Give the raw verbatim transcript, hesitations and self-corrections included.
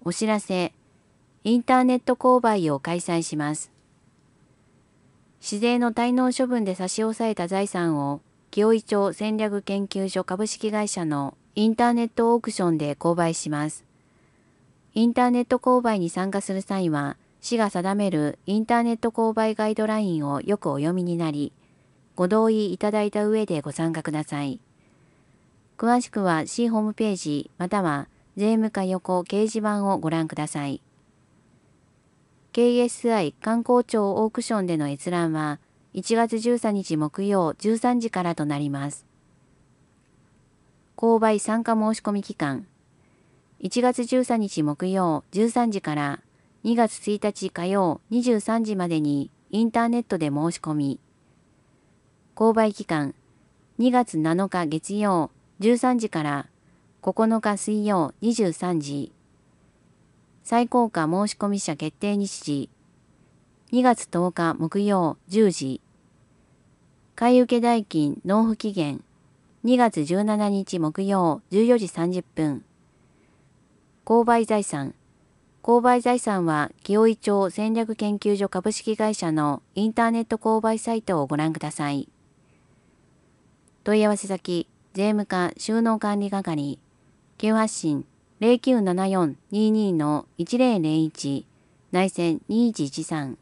お知らせ、インターネット購買を開催します。市税の滞納処分で差し押さえた財産を、紀尾井町戦略研究所株式会社のインターネットオークションで購買します。インターネット購買に参加する際は、市が定めるインターネット購買ガイドラインをよくお読みになり、ご同意いただいた上でご参加ください。詳しくは市ホームページまたは税務課横掲示板をご覧ください。ケーエスアイ 観光庁オークションでの閲覧はいちがつじゅうさんにち木曜じゅうさんじからとなります。購買参加申し込み期間いちがつじゅうさんにち木曜じゅうさんじからにがつついたち火曜にじゅうさんじまでにインターネットで申し込み。購買期間にがつなのか月曜じゅうさんじからここのか水曜にじゅうさんじ。再効果申し込み者決定日時にがつとおか木曜じゅうじ。買受代金納付期限にがつじゅうしちにち木曜じゅうよじさんじゅっぷん。購買財産購買財産は紀尾井町戦略研究所株式会社のインターネット購買サイトをご覧ください。問い合わせ先税務課収納管理係急発進 ゼロきゅうななよんにーにーのいちゼロゼロいち 内線にいちいちさん